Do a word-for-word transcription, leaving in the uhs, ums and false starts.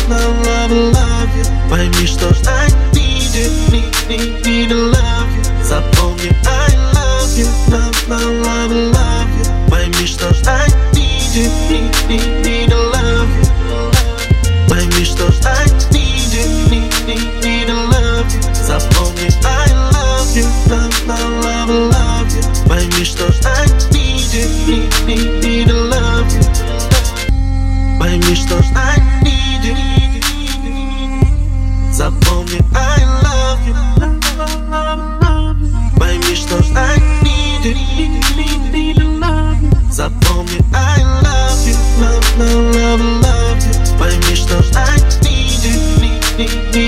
love, love, love you. Пойми, что ждать need, need, need, need to love you. Запомни, I love you, love, love, love, love you. Пойми, что ждать need, need, need, need to love you. Пойми, что ждать need, need, need, need to love you. Запомни, I love you, love, love, love, love you. Пойми, что ждать need, need, need, need to love you. Пойми, что ждать need, запомни, I love you. Пойми, что ждать need, запомни, I love you, love, love, love, love you. Пойми, что ждать need, need, need, need.